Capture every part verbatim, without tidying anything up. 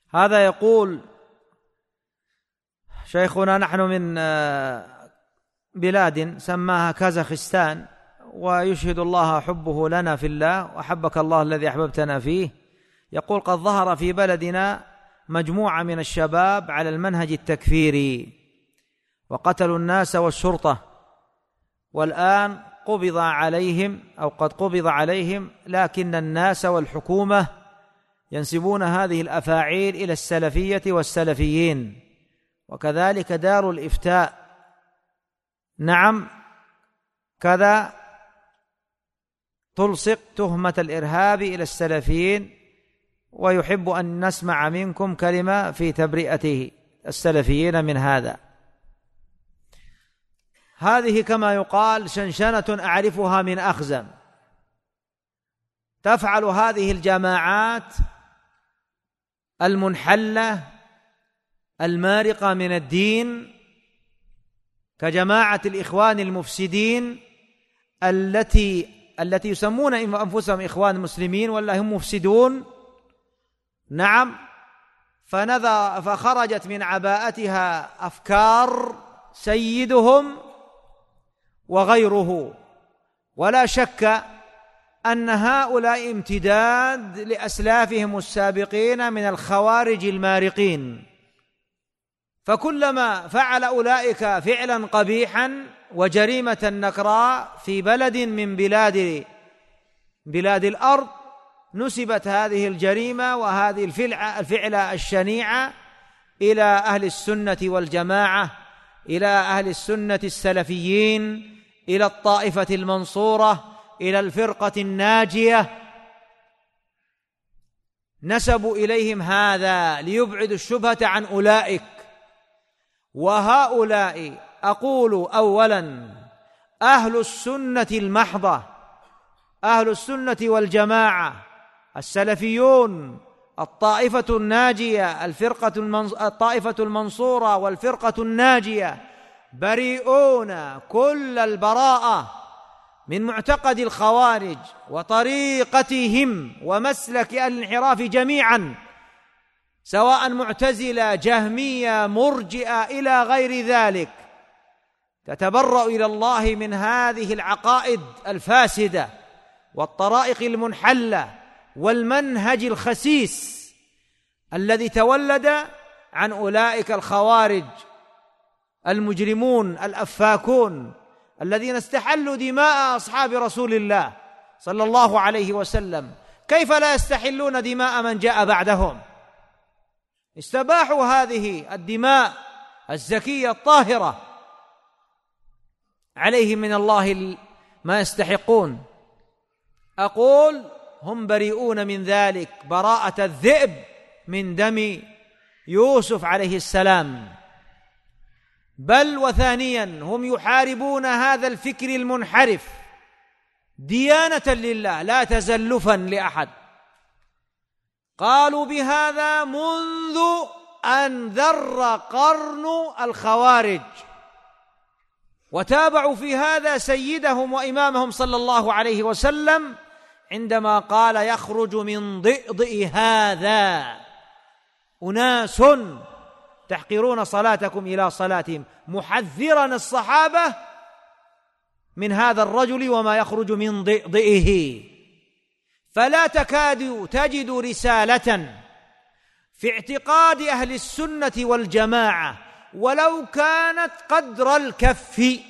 هذا يقول: شيخنا نحن من بلاد سماها كازاخستان، ويشهد الله حبه لنا في الله وأحبك الله الذي أحببتنا فيه. يقول: قد ظهر في بلدنا مجموعة من الشباب على المنهج التكفيري وقتلوا الناس والشرطة، والآن قبض عليهم أو قد قبض عليهم، لكن الناس والحكومة ينسبون هذه الأفاعيل إلى السلفية والسلفيين، وكذلك دار الإفتاء نعم كذا تلصق تهمة الإرهاب إلى السلفيين، ويحب أن نسمع منكم كلمة في تبرئته السلفيين من هذا. هذه كما يقال شنشنة أعرفها من أخزم. تفعل هذه الجماعات المنحلة المارقة من الدين كجماعة الإخوان المفسدين التي التي يسمون أنفسهم إخوان المسلمين ولا هم مفسدون، نعم، فنذا فخرجت من عباءتها أفكار سيدهم وغيره. ولا شك أن هؤلاء امتداد لأسلافهم السابقين من الخوارج المارقين، فكلما فعل أولئك فعلا قبيحا وجريمة نكراء في بلد من بلاد بلاد الأرض نسبت هذه الجريمة وهذه الفعلة الشنيعة إلى أهل السنة والجماعة، إلى أهل السنة السلفيين، إلى الطائفة المنصورة، إلى الفرقة الناجية. نسبوا إليهم هذا ليبعدوا الشبهة عن أولئك. وهؤلاء أقول أولا أهل السنة المحضة، أهل السنة والجماعة، السلفيون، الطائفة الناجية، الفرقة المنص... الطائفة المنصورة والفرقة الناجية، بريئون كل البراءة من معتقد الخوارج وطريقتهم ومسلك أهل الانحراف جميعا، سواء معتزلة، جهمية، مرجئة إلى غير ذلك. تتبرأ إلى الله من هذه العقائد الفاسدة والطرائق المنحلة والمنهج الخسيس الذي تولد عن أولئك الخوارج المجرمون الأفاكون الذين استحلوا دماء أصحاب رسول الله صلى الله عليه وسلم. كيف لا يستحلون دماء من جاء بعدهم؟ استباحوا هذه الدماء الزكية الطاهرة، عليهم من الله ما يستحقون. أقول هم بريئون من ذلك براءة الذئب من دم يوسف عليه السلام. بل وثانيا هم يحاربون هذا الفكر المنحرف ديانة لله لا تزلفا لأحد. قالوا بهذا منذ أن ذر قرن الخوارج، وتابعوا في هذا سيدهم وإمامهم صلى الله عليه وسلم عندما قال: يخرج من ضئضئ هذا أناس تحقرون صلاتكم إلى صلاتهم، محذرا الصحابة من هذا الرجل وما يخرج من ضئضئه. فلا تكاد تجد رسالة في اعتقاد أهل السنة والجماعة ولو كانت قدر الكف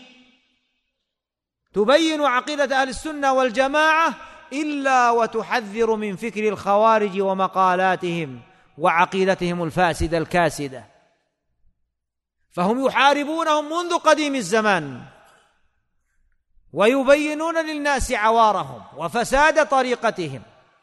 تبين عقيدة أهل السنة والجماعة إلا وتحذر من فكر الخوارج ومقالاتهم وعقيدتهم الفاسدة الكاسدة. فهم يحاربونهم منذ قديم الزمان ويبينون للناس عوارهم وفساد طريقتهم،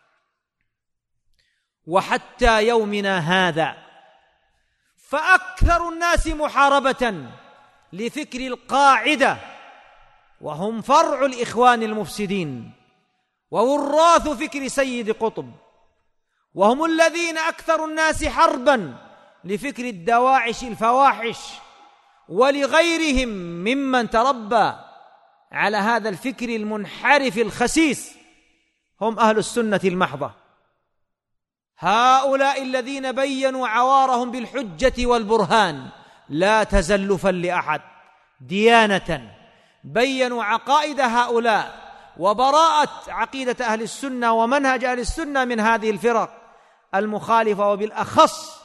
وحتى يومنا هذا فأكثر الناس محاربة لفكر القاعدة، وهم فرع الإخوان المفسدين ووراث فكر سيد قطب، وهم الذين أكثر الناس حربا لفكر الدواعش الفواحش ولغيرهم ممن تربى على هذا الفكر المنحرف الخسيس، هم أهل السنة المحضة. هؤلاء الذين بينوا عوارهم بالحجة والبرهان لا تزلفا لأحد، ديانة، بينوا عقائد هؤلاء وبراءة عقيدة أهل السنة ومنهج أهل السنة من هذه الفرق المخالفة، وبالأخص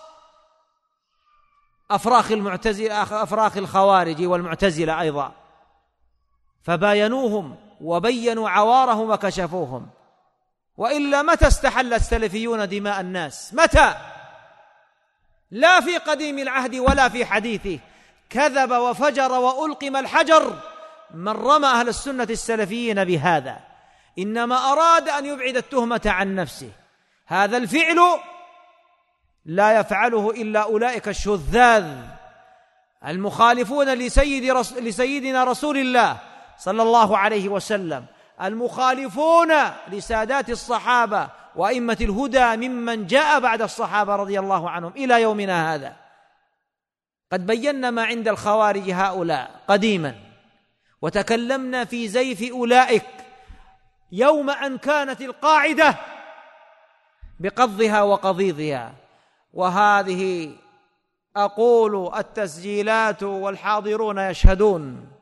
أفراخ المعتزلة، أفراخ الخوارج والمعتزلة أيضا، فباينوهم وبينوا عوارهم وكشفوهم. وإلا متى استحل السلفيون دماء الناس؟ متى؟ لا في قديم العهد ولا في حديثه. كذب وفجر وألقم الحجر من رمى أهل السنة السلفيين بهذا، إنما أراد أن يبعد التهمة عن نفسه. هذا الفعل لا يفعله إلا أولئك الشذاذ المخالفون لسيد رس... لسيدنا رسول الله صلى الله عليه وسلم، المخالفون لسادات الصحابة وأئمة الهدى ممن جاء بعد الصحابة رضي الله عنهم إلى يومنا هذا. قد بينا ما عند الخوارج هؤلاء قديما، وتكلمنا في زيف أولئك يوم أن كانت القاعدة بقضها وقضيضها. وهذه أقول التسجيلات والحاضرون يشهدون،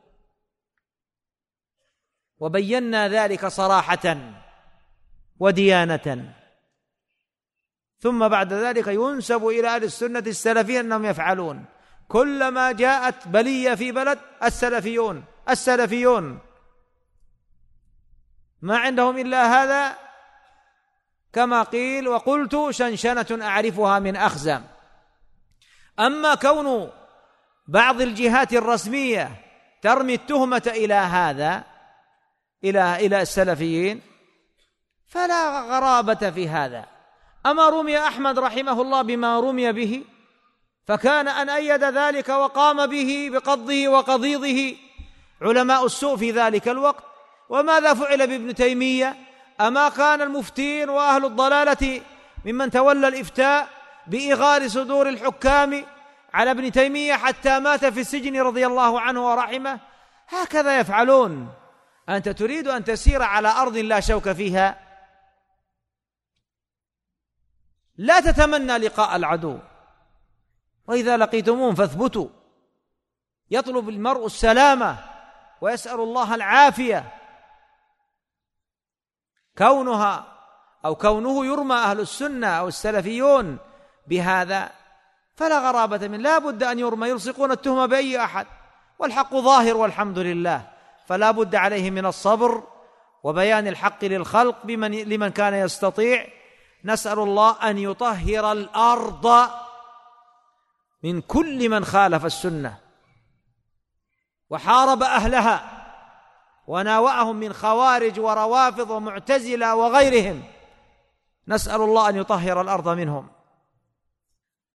وبينا ذلك صراحة وديانة. ثم بعد ذلك ينسب إلى أهل السنة السلفيين أنهم يفعلون كلما جاءت بلية في بلد السلفيون السلفيون ما عندهم إلا هذا، كما قيل وقلت شنشنة أعرفها من أخزم. أما كون بعض الجهات الرسمية ترمي التهمة إلى هذا إلى إلى السلفيين فلا غرابة في هذا. أما رمي أحمد رحمه الله بما رمي به، فكان أن أيد ذلك وقام به بقضه وقضيضه علماء السوء في ذلك الوقت. وماذا فعل بابن تيمية؟ أما كان المفتين وأهل الضلالة ممن تولى الإفتاء بإغار صدور الحكام على ابن تيمية حتى مات في السجن رضي الله عنه ورحمه؟ هكذا يفعلون. أنت تريد أن تسير على أرض لا شوك فيها؟ لا تتمنى لقاء العدو، وإذا لقيتموهم فاثبتوا. يطلب المرء السلامة ويسأل الله العافية. كونها أو كونه يرمى أهل السنة أو السلفيون بهذا فلا غرابة من، لا بد أن يرمى، يلصقون التهمة بأي أحد، والحق ظاهر والحمد لله. فلا بد عليه من الصبر وبيان الحق للخلق بمن لمن كان يستطيع. نسأل الله أن يطهر الأرض من كل من خالف السنة وحارب أهلها وناوأهم من خوارج وروافض ومعتزلة وغيرهم. نسأل الله أن يطهر الأرض منهم.